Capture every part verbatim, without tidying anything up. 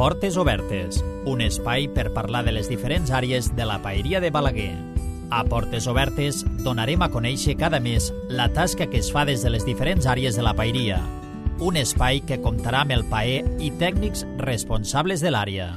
Portes Obertes, un espai per parlar de les diferents àrees de la paeria de Balaguer. A Portes Obertes donarem a conèixer cada mes la tasca que es fa des de les diferents àrees de la paeria. Un espai que comptarà amb el paer i tècnics responsables de l'àrea.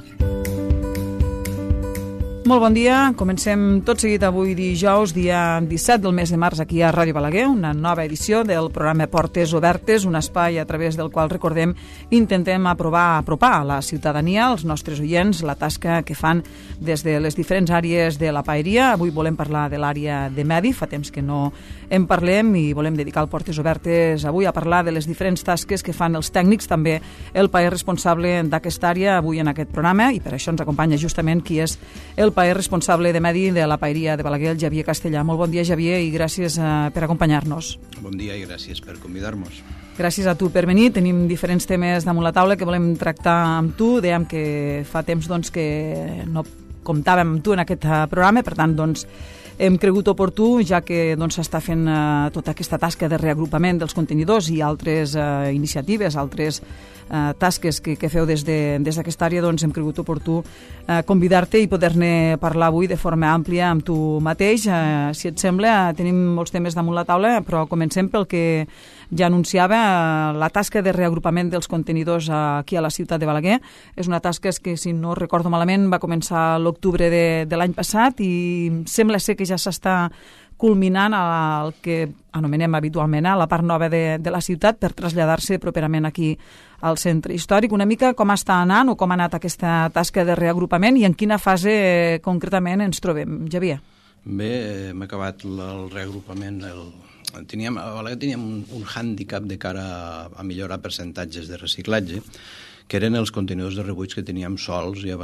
Molt bon dia, comencem tot seguit avui dijous, dia disset del mes de març aquí a Ràdio Balaguer, una nova edició del programa Portes Obertes, un espai a través del qual, recordem, intentem aprovar, apropar a la ciutadania, als nostres oients, la tasca que fan des de les diferents àrees de la paeria. Avui volem parlar de l'àrea de medi, fa temps que no en parlem i volem dedicar el Portes Obertes avui a parlar de les diferents tasques que fan els tècnics, també el paer responsable d'aquesta àrea avui en aquest programa, i per això ens acompanya justament qui és el paer responsable de medi de la paeria de Balaguer, el Xavier Castellà. Molt bon dia, Xavier, i gràcies uh, per acompanyar-nos. Bon dia i gràcies per convidar-nos. Gràcies a tu per venir. Tenim diferents temes damunt la taula que volem tractar amb tu. Dèiem que fa temps doncs, que no comptàvem amb tu en aquest programa, per tant, doncs, hem cregut oportú, ja que doncs, s'està fent uh, tota aquesta tasca de reagrupament dels contenidors i altres uh, iniciatives, altres uh, tasques que, que feu des de, des d'aquesta àrea, doncs hem cregut oportú uh, convidar-te i poder-ne parlar avui de forma àmplia amb tu mateix. Uh, si et sembla, tenim molts temes damunt la taula, però comencem pel que ja anunciava, uh, la tasca de reagrupament dels contenidors uh, aquí a la ciutat de Balaguer. És una tasca que, si no recordo malament, va començar l'octubre de, de l'any passat i sembla ser que ja s'està culminant el que anomenem habitualment a la part nova de, de la ciutat per traslladar-se properament aquí al centre històric. Una mica com està anant o com ha anat aquesta tasca de reagrupament i en quina fase eh, concretament ens trobem, Xavier? Bé, hem acabat el reagrupament. El... Teníem, a Balaguer teníem un, un hàndicap de cara a, a millorar percentatges de reciclatge, que eren els contenidors de rebuig que teníem sols i,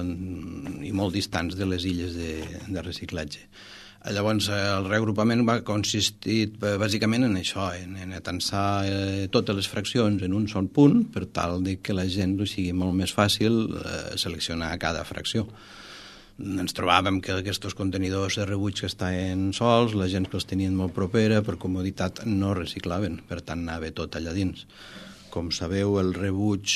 i molt distants de les illes de, de reciclatge. Llavors, el reagrupament va consistir bàsicament en això, en, en atensar eh, totes les fraccions en un sol punt, per tal de que la gent li sigui molt més fàcil eh, seleccionar cada fracció. Ens trobàvem que aquests contenidors de rebuig que estaven sols, la gent que els tenien molt propera, per comoditat no reciclaven, per tant anava tot allà dins. Com sabeu, el rebuig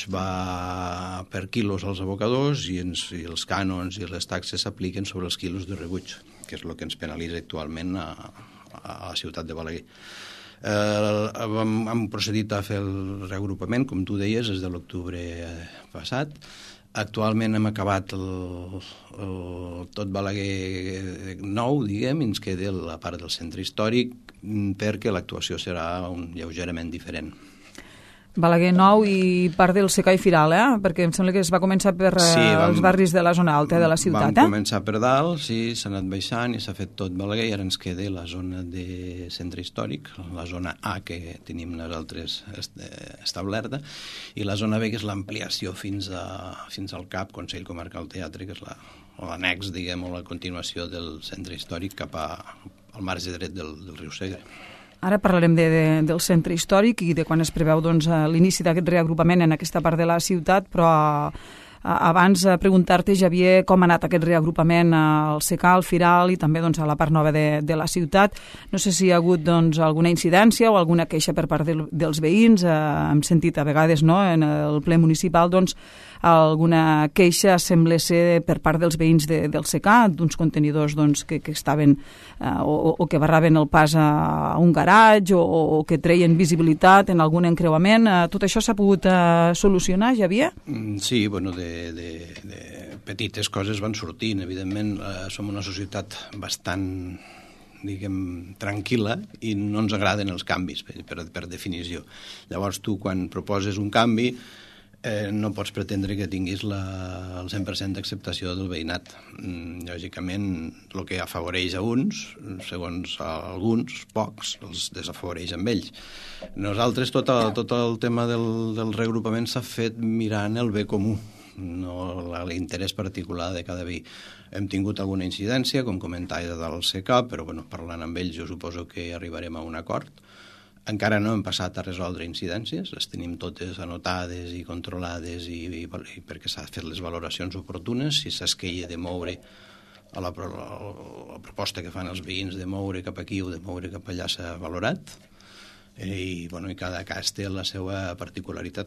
va per quilos als abocadors i, ens, i els cànons i les taxes s'apliquen sobre els quilos de rebuig, que és el que ens penalitza actualment a, a la ciutat de Balaguer. Eh, hem, hem procedit a fer el reagrupament, com tu deies, des de l'octubre passat. Actualment hem acabat el, el, tot Balaguer nou, diguem, i ens queda la part del centre històric perquè l'actuació serà un lleugerament diferent. Balaguer nou i part del Secà i Firal, eh? Perquè em sembla que es va començar per sí, vam, els barris de la zona alta de la ciutat, vam eh? Vam començar per dalt, sí, s'ha anat baixant i s'ha fet tot Balaguer i ara ens queda la zona de centre històric, la zona A que tenim nosaltres establerta, i la zona B que és l'ampliació fins, a, fins al CAP, Consell Comarcal Teatre, que és la, l'annex, diguem, o la continuació del centre històric cap a, al marge dret del, del riu Segre. Ara parlarem de, de, del centre històric i de quan es preveu doncs, l'inici d'aquest reagrupament en aquesta part de la ciutat, però abans preguntar-te, Xavier, com ha anat aquest reagrupament al Secà, al Firal i també doncs, a la part nova de, de la ciutat. No sé si hi ha hagut doncs, alguna incidència o alguna queixa per part de, dels veïns. Eh, hem sentit a vegades, no, en el ple municipal, doncs, alguna queixa sembla ser per part dels veïns de, del Secà, d'uns contenidors doncs, que, que estaven eh, o, o que barraven el pas a un garatge o, o que treien visibilitat en algun encreuament. Eh, tot això s'ha pogut eh, solucionar, Xavier? Sí, bueno, de, de, de petites coses van sortint. Evidentment, eh, som una societat bastant, diguem, tranquil·la i no ens agraden els canvis, per, per, per definició. Llavors, tu, quan proposes un canvi, Eh, no pots pretendre que tinguis la, el cent per cent d'acceptació del veïnat. Mm, lògicament, el que afavoreix a uns, segons a alguns, pocs, els desafavoreix amb ells. Nosaltres, tot el, tot el tema del, del reagrupament s'ha fet mirant el bé comú, no l'interès particular de cada veí. Hem tingut alguna incidència, com comentava del Secà, però bueno, parlant amb ells jo suposo que arribarem a un acord. Encara no hem passat a resoldre incidències, les tenim totes anotades i controlades i, i, i perquè s'ha fet les valoracions oportunes. Si s'esqueia de moure a la, a la proposta que fan els veïns de moure cap aquí o de moure cap allà s'ha valorat i, bueno, i cada cas té la seva particularitat.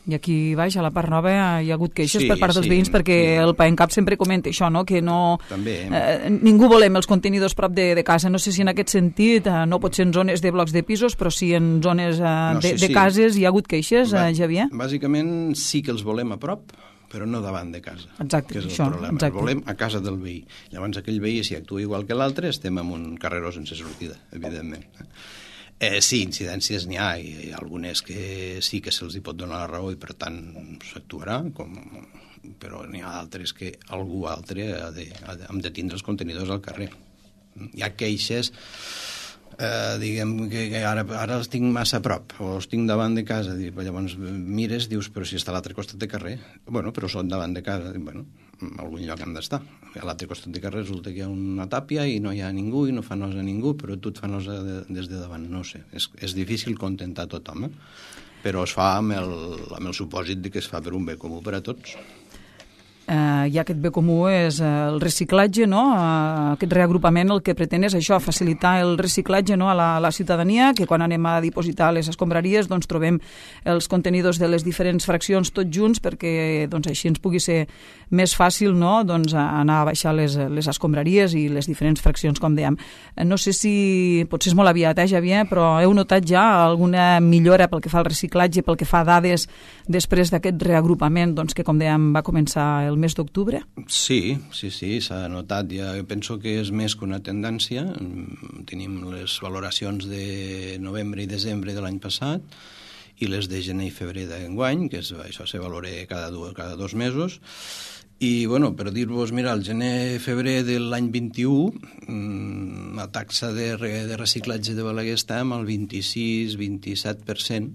I aquí baix, a la part nova, hi ha hagut queixes Sí, per part dels sí, veïns, perquè sí. el PAENCAP sempre comenta això, no? Que no, També. eh, ningú volem els contenidors prop de, de casa. No sé si en aquest sentit, eh, no pot ser en zones de blocs de pisos, però sí en zones eh, No, de, sí, de sí. cases hi ha hagut queixes, Ba- eh, Xavier? Bàsicament sí que els volem a prop, però no davant de casa. Exacte, que és el això, problema. exacte. Els volem a casa del veí. Llavors aquell veí, si actua igual que l'altre, estem en un carreró sense sortida, evidentment. Eh, sí, incidències n'hi ha, i hi ha algunes que sí que se'ls hi pot donar la raó i per tant s'actuarà, com... però n'hi ha d'altres que algú altre ha de, ha de, hem de tindre els contenidors al carrer. Hi ha queixes, eh, diguem que, que ara, ara els tinc massa a prop, o els tinc davant de casa, i llavors mires, dius, però si està a l'altre costat de carrer, bueno, però són davant de casa, bueno, en algun lloc han d'estar. A l'altre costat de carrer resulta que hi ha una tàpia i no hi ha ningú i no fa nosa a ningú, però tu et fa nosa de, des de davant, no sé. És, és difícil contentar tothom, eh? Però es fa amb el, amb el supòsit de que es fa per un bé comú per a tots. Eh, I aquest bé comú és eh, el reciclatge, no? Eh, aquest reagrupament el que pretén és això, facilitar el reciclatge, no? a, la, a la ciutadania, que quan anem a dipositar les escombraries doncs trobem els contenidors de les diferents fraccions tots junts, perquè doncs, així ens pugui ser més fàcil, no? doncs, anar a baixar les, les escombraries i les diferents fraccions, com dèiem. Eh, no sé si, potser és molt aviat, eh, Xavier, però heu notat ja alguna millora pel que fa al reciclatge, pel que fa a dades després d'aquest reagrupament, doncs, que com dèiem va començar el el mes d'octubre? Sí, sí, sí, s'ha notat. Ja penso que és més que una tendència. Tenim les valoracions de novembre i desembre de l'any passat i les de gener i febrer d'enguany, que és, això se valora cada, du, cada dos mesos. I, bueno, per dir-vos, mira, el gener-febrer de l'any vint-i-u, la taxa de, de reciclatge de Balaguer està amb el vint-i-sis vint-i-set per cent,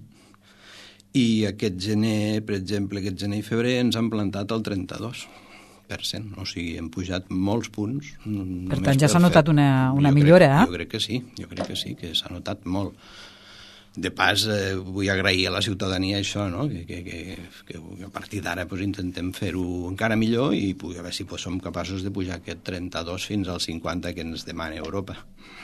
i aquest gener, per exemple, aquest gener i febrer ens han plantat el trenta-dos per cent, o sigui, hem pujat molts punts. Per tant, ja s'ha notat una, una millora, crec, eh? Jo crec que sí, jo crec que sí, que s'ha notat molt. De pas, eh, vull agrair a la ciutadania això, no? que, que, que, que a partir d'ara pues, intentem fer-ho encara millor i a veure si pues, som capaços de pujar aquest trenta-dos fins al cinquanta que ens demana Europa.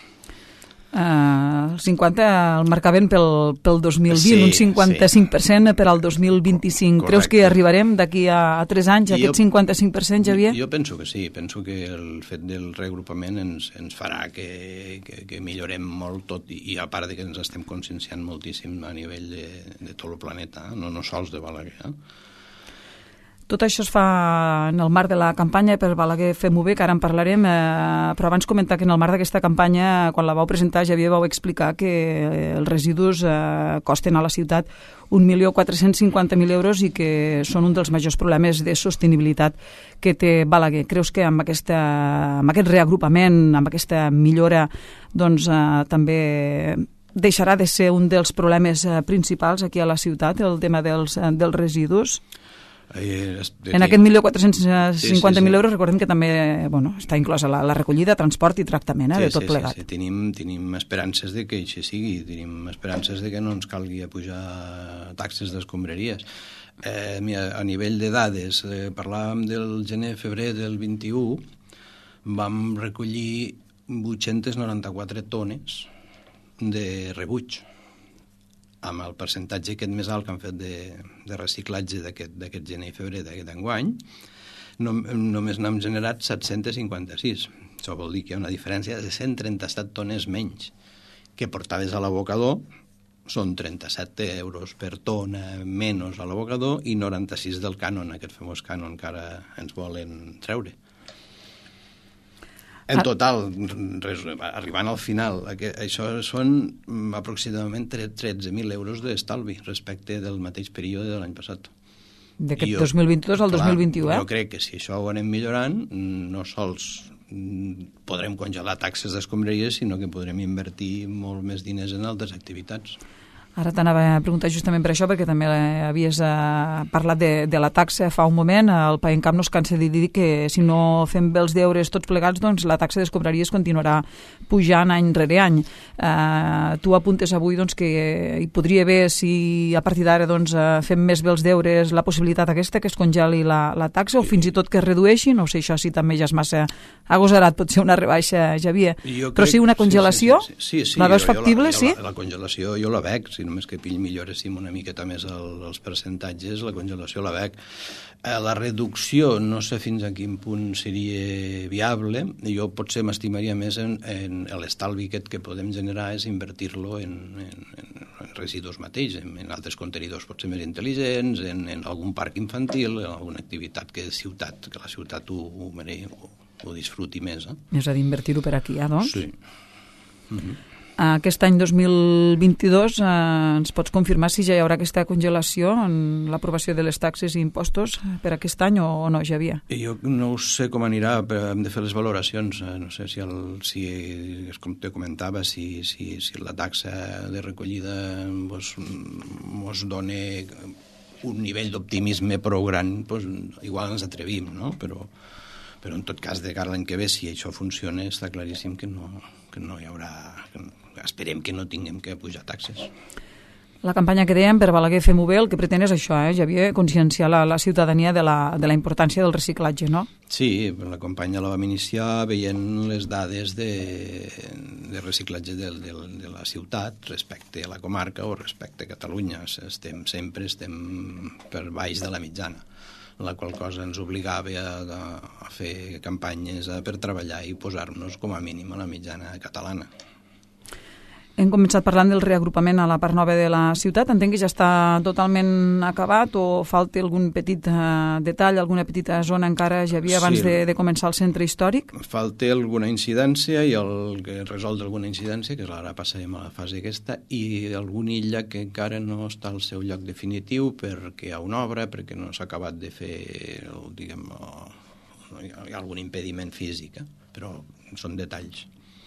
Uh, el cinquanta el marcaven pel, pel dos mil vint, sí, un cinquanta-cinc per cent sí. Per al dos mil vint-i-cinc. Correcte. Creus que arribarem d'aquí a, a tres anys a jo, aquest cinquanta-cinc per cent, Xavier? Jo penso que sí, penso que el fet del reagrupament ens, ens farà que, que, que millorem molt tot i, i a part de que ens estem conscienciant moltíssim a nivell de, de tot el planeta, no, no sols de Balaguer. Eh? Tot això es fa en el marc de la campanya per Balaguer Fem-ho bé, que ara en parlarem, eh, però abans comentar que en el marc d'aquesta campanya, quan la vau presentar, Xavier, vau explicar que els residus eh, costen a la ciutat un milió quatre-cents cinquanta mil euros i que són un dels majors problemes de sostenibilitat que té Balaguer. Creus que amb, aquesta, amb aquest reagrupament, amb aquesta millora, doncs eh, també deixarà de ser un dels problemes eh, principals aquí a la ciutat, el tema dels, eh, dels residus? Eh, en aquest milió quatre-cents cinquanta mil sí, sí, sí. euros recordem que també bueno, està inclosa la, la recollida, transport i tractament eh, sí, de tot sí, plegat. Sí, sí. Tenim, tenim esperances de que així sigui, tenim esperances de que no ens calgui pujar taxes d'escombraries. Eh, mira, a nivell de dades, eh, parlàvem del gener-febrer del vint-i-u, vam recollir vuit-centes noranta-quatre tones de rebuig, amb el percentatge aquest més alt que han fet de, de reciclatge d'aquest gener i febrer d'aquest enguany, no, només n'hem generat set-cents cinquanta-sis. Això vol dir que hi ha una diferència de cent trenta-set tones menys que portades a l'abocador. Són trenta-set euros per tona menys a l'abocador i noranta-sis del cànon, aquest famós cànon que ara ens volen treure. En total, res, arribant al final, això són aproximadament tretze mil euros d'estalvi respecte del mateix període de l'any passat. D'aquest dos mil vint-i-dos al dos mil vint-i-u, eh? Jo crec que si això ho anem millorant, no sols podrem congelar taxes d'escombraries, sinó que podrem invertir molt més diners en altres activitats. Ara t'anava a preguntar justament per això, perquè també havies eh, parlat de, de la taxa fa un moment. El PAENCAP no es cansa de dir que si no fem bé els deures tots plegats, doncs la taxa d'escombraries continuarà pujant any rere any. Eh, tu apuntes avui doncs, que hi podria haver, si a partir d'ara doncs, fem més bé els deures, la possibilitat aquesta que es congeli la, la taxa, o fins i tot que es redueixi. No sé això si també ja és massa agosarat, pot ser una rebaixa, Xavier. Jo Però sí una congelació? Sí, sí, sí, sí, sí. La veus jo, factible, jo la, sí? La, la congelació jo la veig, si només que pill milloréssim una miqueta més el, els percentatges, la congelació la veig. Eh, la reducció no sé fins a quin punt seria viable, jo potser m'estimaria més en, en l'estalvi aquest que podem generar és invertir-lo en, en, en residus mateix, en, en altres contenidors potser més intel·ligents, en, en algun parc infantil, en alguna activitat que de ciutat, que la ciutat ho, ho, ho, ho disfruti més. Eh? És a dir, invertir-ho per aquí, ja, doncs? Sí. Mm-hmm. Aquest any dos mil vint-i-dos eh, ens pots confirmar si ja hi haurà aquesta congelació en l'aprovació de les taxes i impostos per aquest any o, o no, Xavier? Jo no sé com anirà, però hem de fer les valoracions. No sé si, el, si com te comentava, si, si, si la taxa de recollida mos, mos dona un nivell d'optimisme prou gran, doncs, igual ens atrevim, no? Però, però en tot cas, de cara a l'any que ve, si això funciona, està claríssim que no, que no hi haurà... Que no, esperem que no tinguem que pujar taxes. La campanya que dèiem per Balaguer Fem-ho bé el que pretén és això, eh, Xavier, conscienciar la, la ciutadania de la, de la importància del reciclatge, no? Sí, la campanya la vam iniciar veient les dades de, de reciclatge de, de, de la ciutat respecte a la comarca o respecte a Catalunya. Estem, sempre estem per baix de la mitjana, la qual cosa ens obligava a, a fer campanyes a, per treballar i posar-nos com a mínim a la mitjana catalana. Hem començat parlant del reagrupament a la part nova de la ciutat. Entenc que ja està totalment acabat o falta algun petit uh, detall, alguna petita zona encara, Xavier, abans sí, de, de començar el centre històric? Falta alguna incidència i el que resoldre alguna incidència, que ara passarem a la fase aquesta, i alguna illa que encara no està al seu lloc definitiu perquè hi ha una obra, perquè no s'ha acabat de fer, diguem, hi ha algun impediment físic, eh? Però són detalls.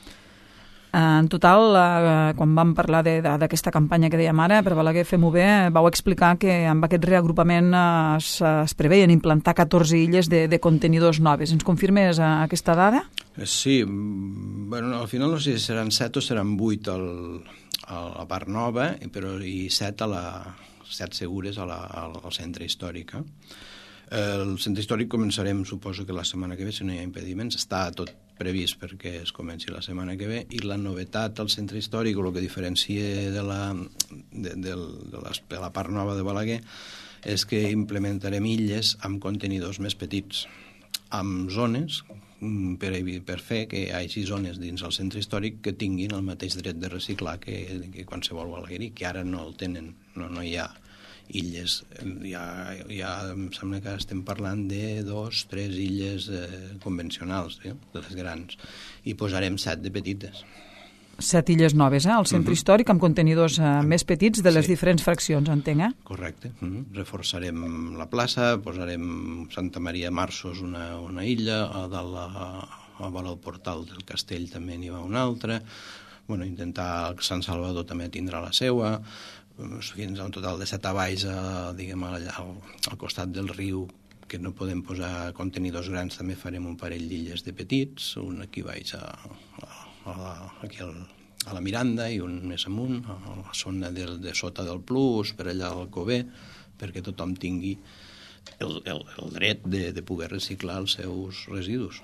En total, eh, quan vam parlar d'aquesta campanya que dèiem ara, per Balaguer Fem-ho bé, vau explicar que amb aquest reagrupament es, es preveien implantar catorze illes de, de contenidors noves. Ens confirmes eh, aquesta dada? Sí, bueno, al final no sé si seran set o seran vuit al, a la part nova, però i set, a la, set segures a la, al, al centre històric. Eh? El centre històric començarem, suposo que la setmana que ve, si no hi ha impediments, està tot previst perquè es comenci la setmana que ve, i la novetat al centre històric, o el que diferencia de la, de, de, de, la, de la part nova de Balaguer, és que implementarem illes amb contenidors més petits, amb zones per, per fer que hi hagi zones dins el centre històric que tinguin el mateix dret de reciclar que, que qualsevol balaguerí, que ara no el tenen, no, no hi ha illes. Ja, ja em sembla que estem parlant de dos, tres illes eh, convencionals, eh, de les grans, i posarem set de petites. Set illes noves, eh, al centre uh-huh. històric, amb contenidors eh, més petits de les sí. diferents fraccions, entenc, eh? Correcte. Uh-huh. Reforçarem la plaça, posarem Santa Maria Marsos, una, una illa, a dalt a, a vora el portal del castell també n'hi va una altra, bueno, intentar que Sant Salvador també tindrà la seua, fins a un total de set a baix, a, diguem, allà al, al costat del riu, que no podem posar contenidors grans, també farem un parell d'illes de petits, un aquí baix a, a, a, aquí al, a la Miranda i un més amunt, a la zona de, de sota del Plus, per allà al Cové, perquè tothom tingui el, el, el dret de, de poder reciclar els seus residus.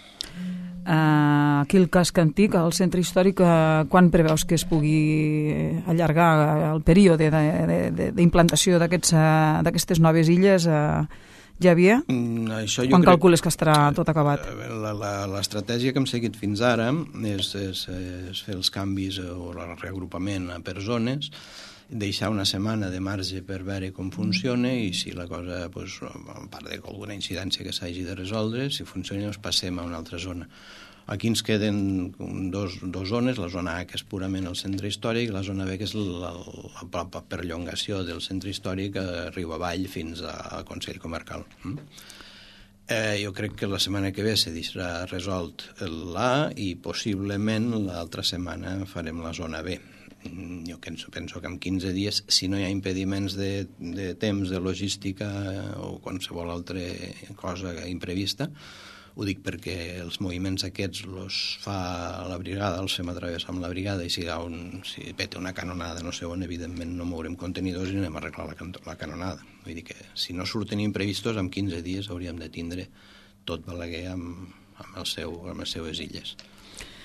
Uh, aquí el casc antic, al centre històric, uh, quan preveus que es pugui allargar el període d'implantació d'aquestes uh, noves illes, uh, Xavier? Mm, això jo quan crec... calcules que estarà tot acabat? L'estratègia que hem seguit fins ara és, és, és fer els canvis o el reagrupament per zones, deixar una setmana de marge per veure com funciona i si la cosa, pues, a part d'alguna incidència que s'hagi de resoldre, si funciona, doncs passem a una altra zona. Aquí ens queden dos, dos zones, la zona A, que és purament el centre històric, i la zona B, que és la, la, la perllongació del centre històric a riu avall fins al Consell Comarcal. Mm? Eh, jo crec que la setmana que ve se deixarà resolt l'A i possiblement l'altra setmana farem la zona B. Jo penso, penso que en quinze dies, si no hi ha impediments de, de temps, de logística o qualsevol altra cosa imprevista, ho dic perquè els moviments aquests els fa la brigada, els fem a través amb la brigada, i si, un, si peta una canonada no sé on, evidentment no mourem contenidors i anem a arreglar la, la canonada. Vull dir que si no surten imprevistos, en quinze dies hauríem de tindre tot Balaguer amb, amb, el seu, amb les seues illes.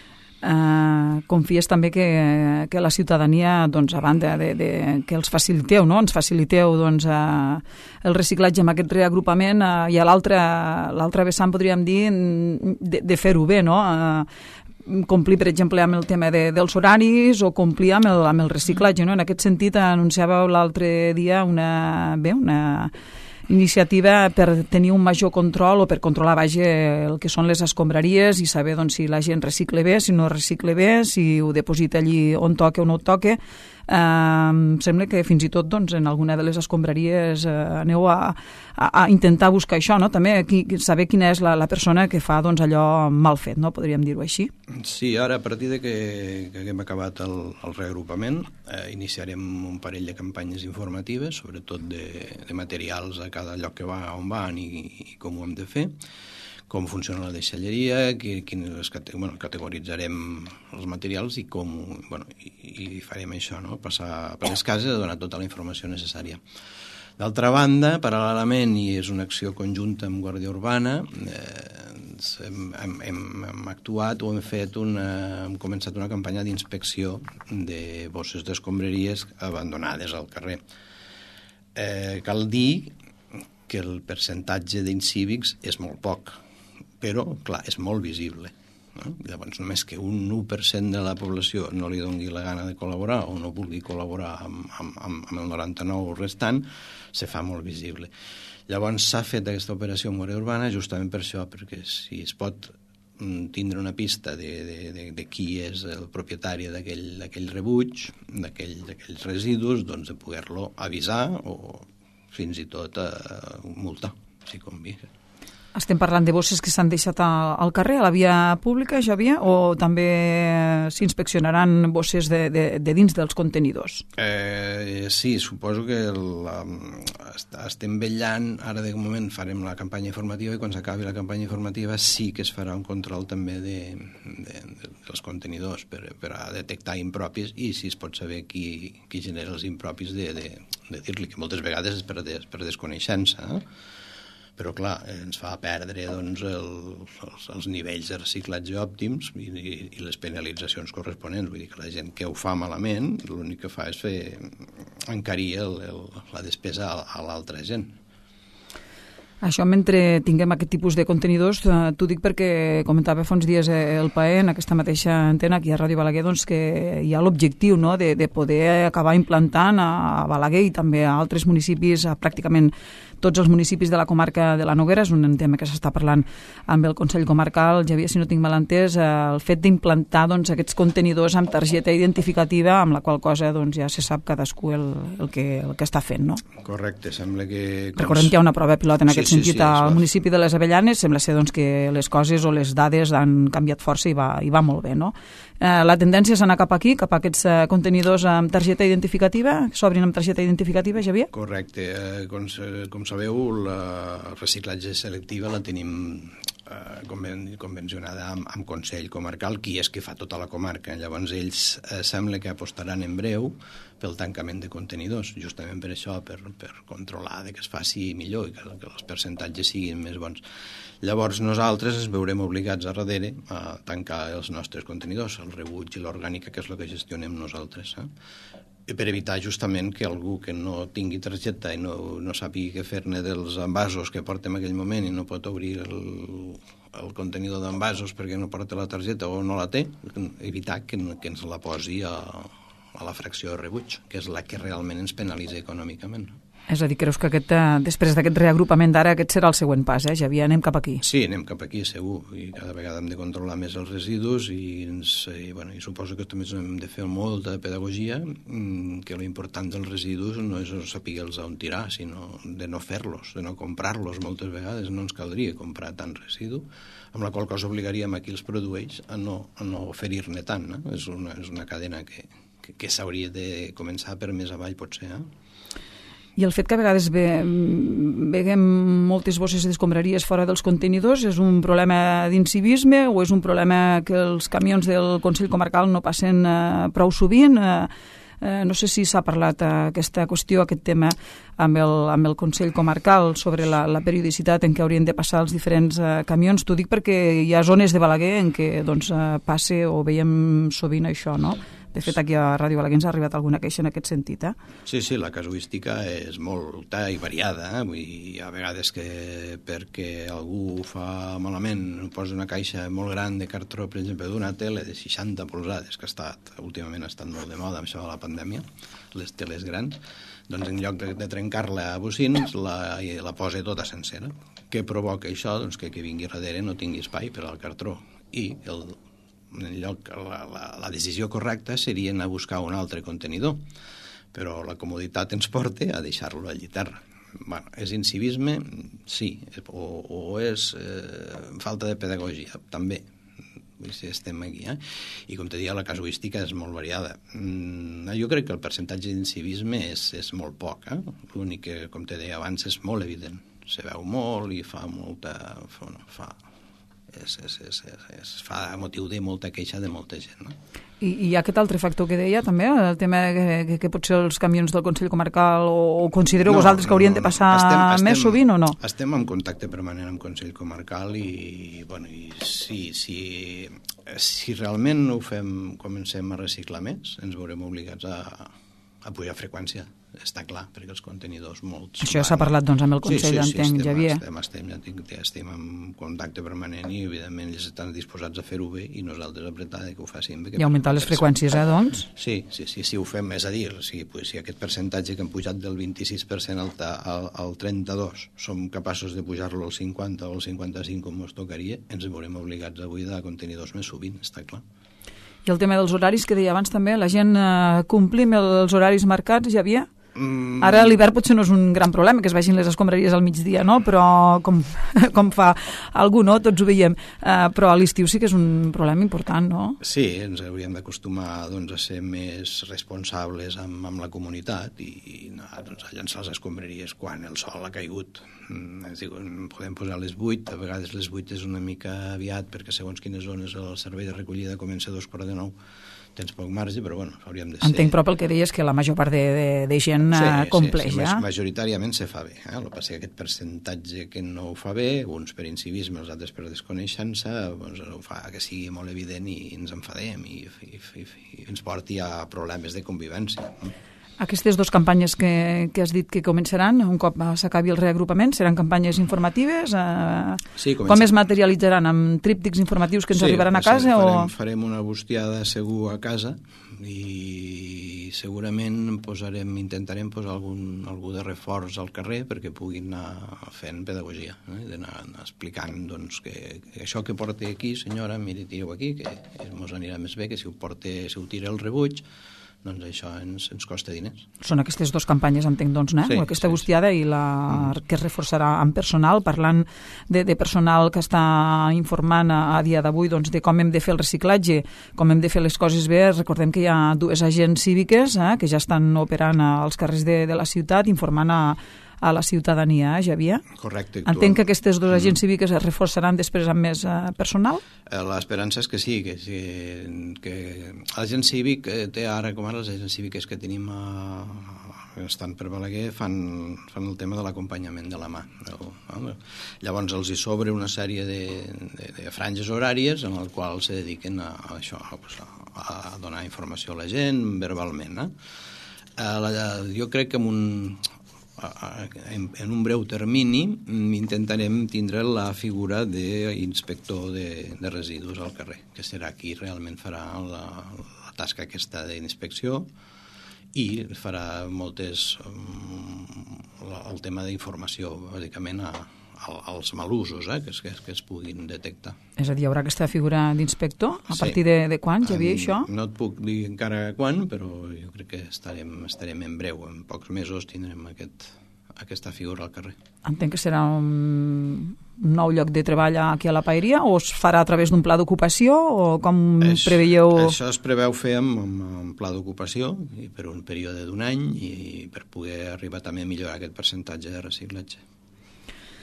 eh, confies també que, que la ciutadania, doncs, a banda de, de, que els faciliteu, no? Ens faciliteu doncs, eh, el reciclatge amb aquest reagrupament eh, i a l'altre l'altre vessant, podríem dir, de, de fer-ho bé, no? Eh, complir, per exemple, amb el tema de, dels horaris o complir amb el, amb el reciclatge, no? En aquest sentit, anunciàveu l'altre dia una, bé, una iniciativa per tenir un major control o per controlar, vaja, el que són les escombraries i saber, doncs, si la gent recicla bé, si no recicla bé, si ho deposita allí on toca o no ho toca. Eh, em sembla que fins i tot, doncs, en alguna de les escombraries eh, aneu a, a, a intentar buscar això, no? També qui, saber quina és la, la persona que fa, doncs, allò mal fet, no? Podríem dir-ho així. Sí, ara a partir de que, que haguem acabat el, el reagrupament eh, iniciarem un parell de campanyes informatives, sobretot de, de materials a cada lloc que va, on van i, i com ho hem de fer, com funciona la deixalleria, que, quines, bueno, categoritzarem els materials i com, bueno, i, i farem això, no? Passar per les cases i donar tota la informació necessària. D'altra banda, paral·lelament, i és una acció conjunta amb Guàrdia Urbana, eh, hem, hem, hem actuat o hem fet una, hem començat una campanya d'inspecció de bosses d'escombraries abandonades al carrer. Eh, cal dir que el percentatge d'incívics és molt poc, però, clar, és molt visible. No? Llavors, només que un u per cent de la població no li doni la gana de col·laborar o no vulgui col·laborar amb, amb, amb el noranta-nou restant, se fa molt visible. Llavors, s'ha fet aquesta operació amb Guàrdia Urbana justament per això, perquè si es pot tindre una pista de, de, de, de qui és el propietari d'aquell rebuig, d'aquells residus, doncs de poder-lo avisar o fins i tot eh, multar, si convé. Estem parlant de bosses que s'han deixat al carrer, a la via pública, Xavier, o també s'inspeccionaran bosses de, de, de dins dels contenidors? Eh, sí, suposo que el, estem vetllant, ara de moment farem la campanya informativa i quan s'acabi la campanya informativa sí que es farà un control també de, de, de, dels contenidors per, per a detectar impropis i si es pot saber qui, qui genera els impropis de, de, de dir-li, que moltes vegades és per, des, per desconeixença, eh? Però, clar, ens fa perdre doncs, el, els, els nivells de reciclatge òptims i, i, i les penalitzacions corresponents. Vull dir que la gent que ho fa malament l'únic que fa és fer encarir el, el, la despesa a, a l'altra gent. Això, mentre tinguem aquest tipus de contenidors, eh, t'ho dic perquè comentava fa uns dies el P A E en aquesta mateixa antena aquí a Ràdio Balaguer, doncs, que hi ha l'objectiu, no?, de, de poder acabar implantant a Balaguer i també a altres municipis, a pràcticament tots els municipis de la comarca de la Noguera. És un tema que s'està parlant amb el Consell Comarcal, Xavier, si no tinc mal entès, el fet d'implantar, doncs, aquests contenidors amb targeta identificativa, amb la qual cosa, doncs, ja se sap cadascú el, el, que, el que està fent, no? Correcte, sembla que... Recordem que hi ha una prova pilot en aquest sí, sentit sí, sí, al municipi de les Avellanes. Sembla ser, doncs, que les coses o les dades han canviat força i va, i va molt bé, no? Eh, la tendència és anar cap aquí, cap a aquests eh, contenidors amb targeta identificativa, que s'obrin amb targeta identificativa, Xavier? Correcte. Eh, com, com sabeu, la reciclatge selectiva la tenim eh, conven, convencionada amb, amb Consell Comarcal, qui és que fa tota la comarca. Llavors ells eh, sembla que apostaran en breu pel tancament de contenidors, justament per això, per, per controlar de que es faci millor i que, que els percentatges siguin més bons. Llavors nosaltres ens veurem obligats a darrere a tancar els nostres contenidors, el rebuig i l'orgànica, que és el que gestionem nosaltres, eh? I per evitar justament que algú que no tingui targeta i no, no sàpiga què fer-ne dels envasos que porta en aquell moment i no pot obrir el, el contenidor d'envasos perquè no porta la targeta o no la té, evitar que, que ens la posi a, a la fracció de rebuig, que és la que realment ens penalitza econòmicament. És a dir, creus que aquest, després d'aquest reagrupament d'ara, aquest serà el següent pas, eh, Xavier? Anem cap aquí. Sí, anem cap aquí, segur. I cada vegada hem de controlar més els residus i, ens, i, bueno, i suposo que també hem de fer molta pedagogia, que l'important dels residus no és saber-los on tirar, sinó de no fer-los, de no comprar-los moltes vegades. No ens caldria comprar tant residu, amb la qual cosa obligaríem a qui els produeix a no, a no oferir-ne tant. Eh? És, una, és una cadena que, que, que s'hauria de començar per més avall, potser, eh? I el fet que a vegades ve, veiem moltes bosses d'escombraries fora dels contenidors, és un problema d'incivisme o és un problema que els camions del Consell Comarcal no passen eh, prou sovint? Eh, Eh, no sé si s'ha parlat eh, aquesta qüestió, aquest tema, amb el, amb el Consell Comarcal sobre la, la periodicitat en què haurien de passar els diferents eh, camions. T'ho dic perquè hi ha zones de Balaguer en què doncs, eh, passe o veiem sovint això, no? De fet, aquí a Ràdio Balaguer ens ha arribat alguna queixa en aquest sentit, eh? Sí, sí, la casuística és molta i variada, eh? Vull dir, hi ha vegades que perquè algú fa malament, posa una caixa molt gran de cartró, per exemple, d'una tele de seixanta polzades, que ha estat, últimament ha estat molt de moda amb això de la pandèmia, les teles grans, doncs en lloc de, de trencar-la a bocins, la, la posa tota sencera. Què provoca això? Doncs que qui vingui darrere no tingui espai per al cartró. I el en lloc, la, la, la decisió correcta seria anar a buscar un altre contenidor, però la comoditat ens porta a deixar-lo allí terra. Bueno, és incivisme? Sí, o, o és eh, falta de pedagogia? També. Si estem aquí, eh? I com te deia, la casuística és molt variada. Mm, jo crec que el percentatge d'incivisme és, és molt poc, eh? L'únic que, com te deia abans, és molt evident. Se veu molt i fa molta... Fa, no, fa Es, es, es, es, es fa motiu de molta queixa de molta gent, no? I, i hi ha aquest altre factor que deia també, el tema que, que, que potser els camions del Consell Comarcal o, o considereu no, vosaltres que haurien no, no, de passar estem, estem, més sovint o no? Estem en contacte permanent amb el Consell Comarcal i, bueno, i si, si, si realment ho fem, comencem a reciclar més, ens veurem obligats a, a pujar freqüència. Està clar, perquè els contenidors molts... Això s'ha parlat doncs amb el Consell, sí, sí, sí, entenc, Javier. Estem, estem, estem, estem en contacte permanent i, evidentment, ells estan disposats a fer-ho bé i nosaltres apretar que ho facin bé. I augmentar les freqüències, eh, doncs? Sí, sí, sí, sí, ho fem, és a dir, si, pues, si aquest percentatge que hem pujat del vint-i-sis per cent al, al, al trenta-dos som capaços de pujar-lo al cinquanta o al cinquanta-cinc com ens tocaria, ens veurem obligats a buidar contenidors més sovint, està clar. I el tema dels horaris, que deia abans també, la gent eh, complim els horaris marcats, Javier? Mm. Ara a l'hivern potser no és un gran problema que es vegin les escombraries al migdia, no? Però com, com fa algú, no? Tots ho veiem. Uh, però a l'estiu sí que és un problema important, no? Sí, ens hauríem d'acostumar doncs, a ser més responsables amb, amb la comunitat i, i anar doncs, a llançar les escombraries quan el sol ha caigut. Mm, és dir, podem posar les vuit, a vegades les vuit és una mica aviat perquè segons quines zones el servei de recollida comença a dos quarts de nou. Tens poc marge, però bueno, hauríem de ser... Entenc, però, el que deies que la major part de, de, de gent sí, compleix, sí, sí, ja? Majoritàriament se fa bé. Eh? El que passa que aquest percentatge que no ho fa bé, uns per incivisme, els altres per desconeixença, doncs ho fa que sigui molt evident i ens enfadem i, i, i, i ens porti a problemes de convivència. Aquestes dues campanyes que, que has dit que començaran, un cop s'acabi el reagrupament, seran campanyes informatives? Eh, sí, com es materialitzaran? Amb tríptics informatius que ens sí, arribaran a casa? Farem, o... farem una bustiada segur a casa i segurament posarem, intentarem posar algun, algú de reforç al carrer perquè puguin anar fent pedagogia, eh? d'anar explicant doncs, que, que això que porta aquí, senyora, miri, tireu aquí, que ens anirà més bé que si ho, porta, si ho tira el rebuig, doncs això ens, ens costa diners. Són aquestes dues campanyes, entenc, doncs, no? Sí, aquesta sí, bustiada sí. i la Mm. que es reforçarà amb personal, parlant de, de personal que està informant a, a dia d'avui doncs, de com hem de fer el reciclatge, com hem de fer les coses bé. Recordem que hi ha dues agents cíviques eh, que ja estan operant als carrers de, de la ciutat, informant a a la ciutadania, eh, Javier? Correcte. Entenc que aquestes dues agents cíviques es reforçaran després amb més eh, personal? L'esperança és que sí, que, sí, que l'agent cívic té ara, com ara les agents cíviques que tenim a, estan per Balaguer, fan, fan el tema de l'acompanyament de la mà. No? Llavors els hi sobre una sèrie de, de, de franges horàries en el qual se dediquen a, a això, a, a donar informació a la gent verbalment. Eh? La, jo crec que amb un... En, en un breu termini intentarem tindre la figura d'inspector de, de residus al carrer, que serà qui realment farà la, la tasca aquesta d'inspecció i farà moltes el tema d'informació bàsicament a, a, als malusos eh, que, es, que, es, que es puguin detectar. És a dir, hi haurà aquesta figura d'inspector? A sí. partir de, de quan, Javier, um, això? No et puc dir encara quan, però jo crec que estarem, estarem en breu, en pocs mesos tindrem aquest, aquesta figura al carrer. Entenc que serà un nou lloc de treball aquí a la Paeria o es farà a través d'un pla d'ocupació o com es, preveieu? Això es preveu fer amb, amb un pla d'ocupació i per un període d'un any i per poder arribar també a millorar aquest percentatge de reciclatge.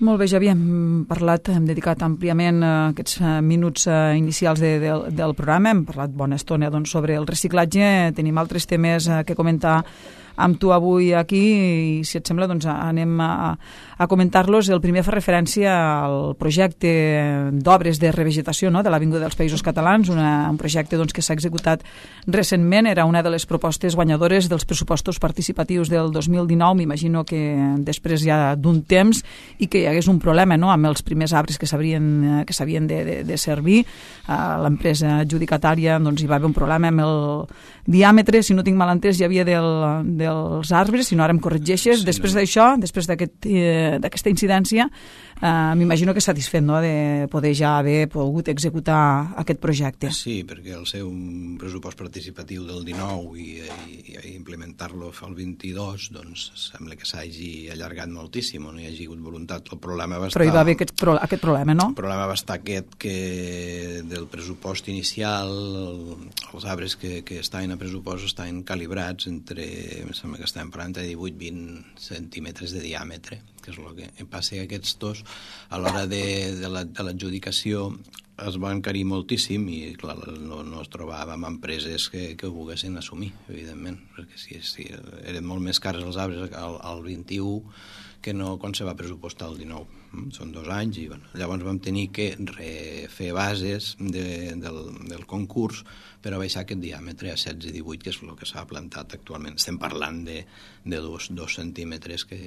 Molt bé, ja havíem parlat, hem dedicat àmpliament uh, aquests uh, minuts uh, inicials de, de, del programa, hem parlat bona estona doncs, sobre el reciclatge, tenim altres temes uh, que comentar amb tu avui aquí i si et sembla doncs anem a, a comentar-los. El primer fa referència al projecte d'obres de revegetació, no?, de l'Avinguda dels Països Catalans, una, un projecte doncs, que s'ha executat recentment, era una de les propostes guanyadores dels pressupostos participatius del dos mil dinou, m'imagino que després ja d'un temps i que hi hagués un problema, no?, amb els primers arbres que s'havien que s'havien de, de, de servir. Uh, l'empresa adjudicatària doncs, hi va haver un problema amb el diàmetre, si no tinc mal entès, hi havia del, dels arbres, si no ara em corregeixes. Sí, després no. d'això, després d'aquest, eh, d'aquesta incidència, eh, m'imagino que satisfet, no?, de poder ja haver pogut executar aquest projecte. Sí, perquè el seu pressupost participatiu del dinou i, i, i implementar-lo al vint-i-dos, doncs sembla que s'hagi allargat moltíssim, no hi hagi hagut voluntat. El problema va estar... Però hi va haver aquest, pro, aquest problema, no? El problema va estar aquest que del pressupost inicial, els arbres que, que estaven a pressupost estaven calibrats entre, em sembla que estaven parlant de divuit a vint centímetres de diàmetre, que és el que passa que aquests dos, a l'hora de, de l'adjudicació, es van encarir moltíssim i, clar, no, no es trobàvem empreses que, que ho volguessin assumir, evidentment, perquè si, si eren molt més cars els arbres al, al vint-i-u que no quan se va pressupostar el dinou. Són dos anys i bueno, llavors vam tenir que refer bases de, del, del concurs per a baixar aquest diàmetre a setze i divuit, que és el que s'ha plantat actualment. Estem parlant de, de dos, dos centímetres que,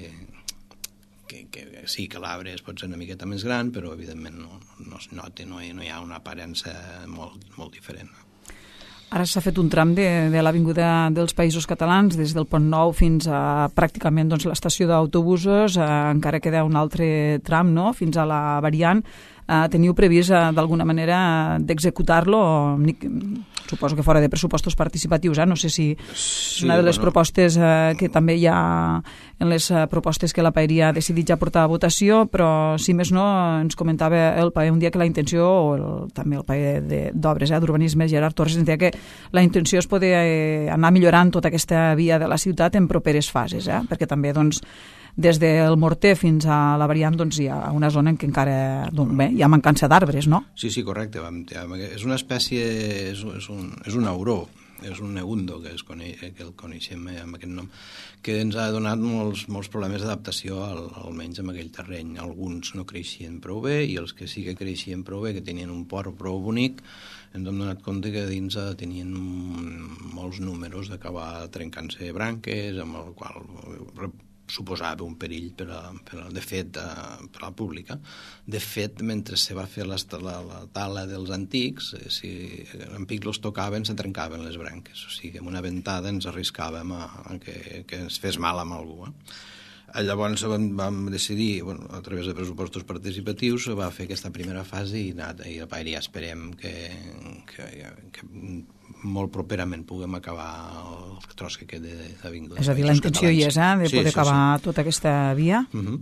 que, que sí que l'arbre es pot ser una miqueta més gran, però evidentment no, no es nota, no hi, no hi ha una aparença molt, molt diferent. Ara s'ha fet un tram de, de l'Avinguda dels Països Catalans, des del Pont Nou fins a pràcticament doncs, l'estació d'autobusos, eh, encara queda un altre tram, no?, fins a la variant. Eh, teniu previst eh, d'alguna manera d'executar-lo? Suposo que fora de pressupostos participatius, eh? No sé si és una de les bueno. propostes eh, que també hi ha en les eh, propostes que la Paeria ha decidit ja portar a votació, però si més no ens comentava el Paer un dia que la intenció, o el, també el Paer d'Obres, eh, d'Urbanisme, Gerard Torres, ens deia que la intenció és poder eh, anar millorant tota aquesta via de la ciutat en properes fases, eh? Perquè també doncs des del Morter fins a la variant doncs, hi ha una zona en què encara doncs, bé, hi ha mancança d'arbres, no? Sí, sí, correcte. És una espècie, és, és, un, és un auró, és un neundo, que, es coneix, que el coneixem amb aquest nom, que ens ha donat molts, molts problemes d'adaptació, al, almenys en aquell terreny. Alguns no creixien prou bé i els que sí que creixien prou bé, que tenien un port prou bonic, ens hem donat compte que dins tenien molts números d'acabar trencant-se branques, amb el qual suposava un perill per a, per a, de fet a, per a la pública. De fet, mentre se va fer la, la, la tala dels antics, eh, si en pics els tocaven, se trencaven les branques. O sigui, amb una ventada ens arriscàvem a, a que, que ens fes mal amb algú. Eh? Llavors vam, vam decidir, bueno, a través de pressupostos participatius, va fer aquesta primera fase i, i a Paeria esperem que, que, que molt properament puguem acabar el tros que queda d'Avinguda. És a dir, la intenció hi és, eh, de sí, poder sí, acabar sí. tota aquesta via. Uh-huh.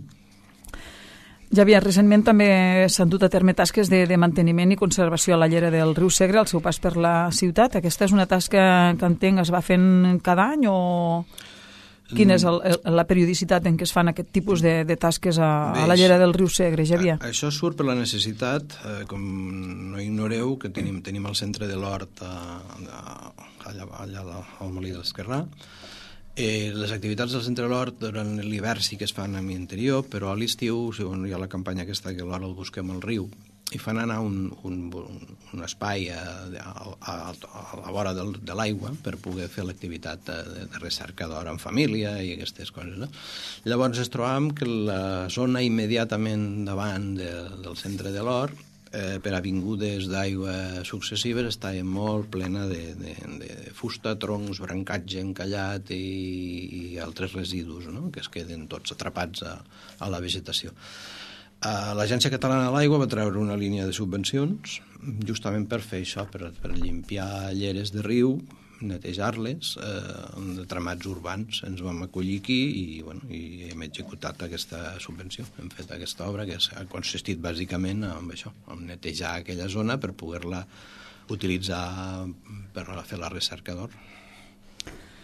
Ja havia, recentment també s'han dut a terme tasques de, de manteniment i conservació a la llera del riu Segre, al seu pas per la ciutat. Aquesta és una tasca que entenc es va fent cada any o... Quina és el, el, la periodicitat en què es fan aquest tipus de, de tasques a, a la llera del riu Segre, Javier? A, això surt per la necessitat, eh, com no ignoreu, que tenim, tenim el centre de l'Hort allà, allà al Molí de l'Esquerrà. Eh, les activitats del centre de l'Hort durant l'hivern sí que es fan a l'interior, però a l'estiu, si hi ha la campanya aquesta que l'hora el busquem al riu, i fan anar un, un, un espai a, a, a la vora del, de l'aigua per poder fer l'activitat de, de recerca d'or en família i aquestes coses. No? Llavors ens trobàvem que la zona immediatament davant de, del centre de l'Hort, eh, per avingudes d'aigua successives, estava molt plena de, de, de fusta, troncs, brancatge encallat i, i altres residus, no? Que es queden tots atrapats a, a la vegetació. L'Agència Catalana de l'Aigua va treure una línia de subvencions justament per fer això, per, per limpiar lleres de riu, netejar-les, eh, de tramats urbans. Ens vam acollir aquí i, bueno, i hem executat aquesta subvenció. Hem fet aquesta obra que ha consistit bàsicament en això, en netejar aquella zona per poder-la utilitzar per fer la recerca d'or.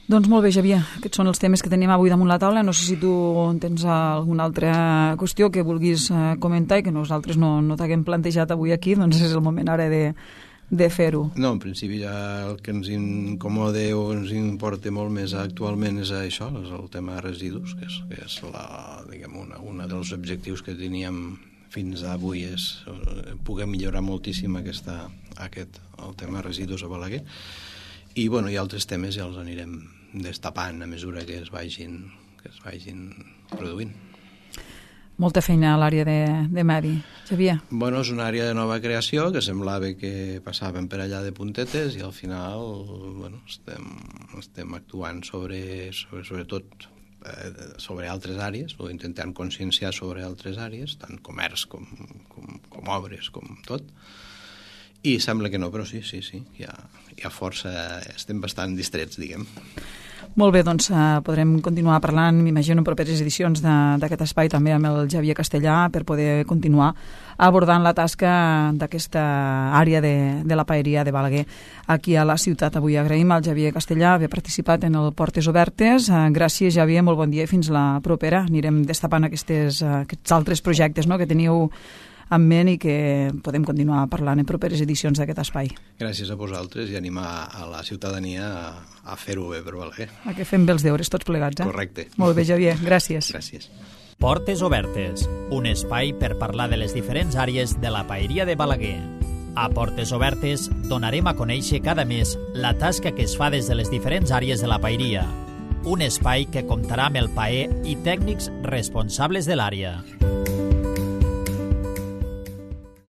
Doncs molt bé, Xavier, aquests són els temes que tenim avui damunt la taula. No sé si tu tens alguna altra qüestió que vulguis comentar i que nosaltres no, no t'haguem plantejat avui aquí, doncs és el moment ara de, de fer-ho. No, en principi ja el que ens incomoda o ens importa molt més actualment és això, és el tema de residus, que és, que és la, diguem, una, una dels objectius que teníem fins avui, és poder millorar moltíssim aquesta, aquest, el tema de residus a Balaguer. I, bueno, hi ha altres temes i els anirem destapant a mesura que es vagin, que es vagin produint. Molta feina a l'àrea de, de Medi. Xavier? Bueno, és una àrea de nova creació que semblava que passaven per allà de puntetes i al final, bueno, estem, estem actuant sobre, sobre, sobretot eh, sobre altres àrees, o intentant conscienciar sobre altres àrees, tant comerç com, com, com obres, com tot. I sembla que no, però sí, sí, sí, hi ha, hi ha força, estem bastant distrets, diguem. Molt bé, doncs uh, podrem continuar parlant, m'imagino, en properes edicions d'aquest espai també amb el Xavier Castellà per poder continuar abordant la tasca d'aquesta àrea de, de la paeria de Balaguer aquí a la ciutat. Avui agraïm al Xavier Castellà haver participat en el Portes Obertes. Uh, gràcies, Xavier, molt bon dia i fins la propera. Anirem destapant aquestes, uh, aquests altres projectes, no?, que teniu en ment i que podem continuar parlant en properes edicions d'aquest espai. Gràcies a vosaltres i animar a la ciutadania a, a fer-ho bé per Balaguer. A que fem bé els deures tots plegats, eh? Correcte. Molt bé, Xavier, gràcies. Gràcies. Portes Obertes, un espai per parlar de les diferents àrees de la paeria de Balaguer. A Portes Obertes donarem a conèixer cada mes la tasca que es fa des de les diferents àrees de la paeria. Un espai que comptarà amb el paer i tècnics responsables de l'àrea.